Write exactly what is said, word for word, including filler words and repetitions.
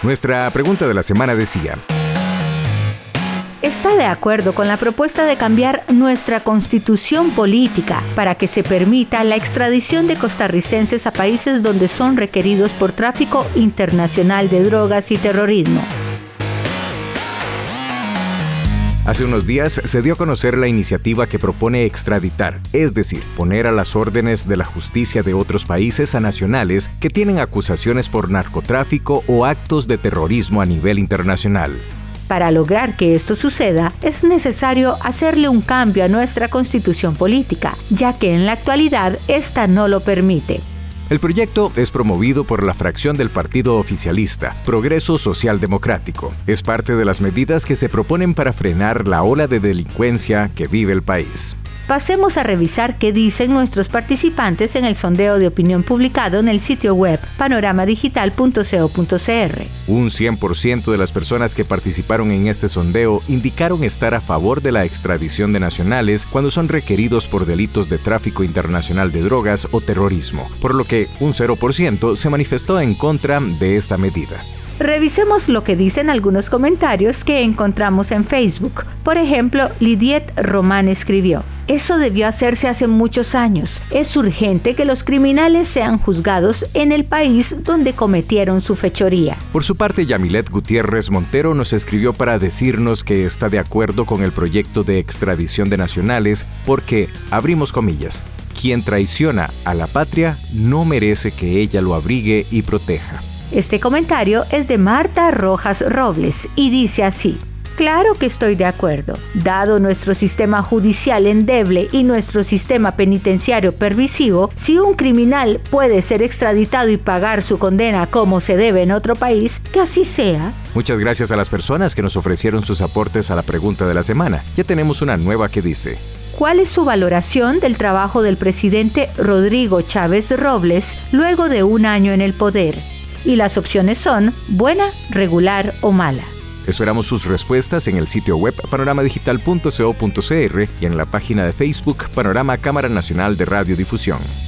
Nuestra pregunta de la semana decía: ¿está de acuerdo con la propuesta de cambiar nuestra constitución política para que se permita la extradición de costarricenses a países donde son requeridos por tráfico internacional de drogas y terrorismo? Hace unos días se dio a conocer la iniciativa que propone extraditar, es decir, poner a las órdenes de la justicia de otros países a nacionales que tienen acusaciones por narcotráfico o actos de terrorismo a nivel internacional. Para lograr que esto suceda, es necesario hacerle un cambio a nuestra constitución política, ya que en la actualidad esta no lo permite. El proyecto es promovido por la fracción del partido oficialista, Progreso Social Democrático. Es parte de las medidas que se proponen para frenar la ola de delincuencia que vive el país. Pasemos a revisar qué dicen nuestros participantes en el sondeo de opinión publicado en el sitio web panorama digital punto co punto cr. Un cien por ciento de las personas que participaron en este sondeo indicaron estar a favor de la extradición de nacionales cuando son requeridos por delitos de tráfico internacional de drogas o terrorismo, por lo que un cero por ciento se manifestó en contra de esta medida. Revisemos lo que dicen algunos comentarios que encontramos en Facebook. Por ejemplo, Lidiet Román escribió: eso debió hacerse hace muchos años. Es urgente que los criminales sean juzgados en el país donde cometieron su fechoría. Por su parte, Yamilet Gutiérrez Montero nos escribió para decirnos que está de acuerdo con el proyecto de extradición de nacionales porque, abrimos comillas, quien traiciona a la patria no merece que ella lo abrigue y proteja. Este comentario es de Marta Rojas Robles y dice así: claro que estoy de acuerdo. Dado nuestro sistema judicial endeble y nuestro sistema penitenciario permisivo, si un criminal puede ser extraditado y pagar su condena como se debe en otro país, que así sea. Muchas gracias a las personas que nos ofrecieron sus aportes a la pregunta de la semana. Ya tenemos una nueva que dice: ¿cuál es su valoración del trabajo del presidente Rodrigo Chávez Robles luego de un año en el poder? Y las opciones son buena, regular o mala. Esperamos sus respuestas en el sitio web panorama digital punto co punto cr y en la página de Facebook Panorama Cámara Nacional de Radiodifusión.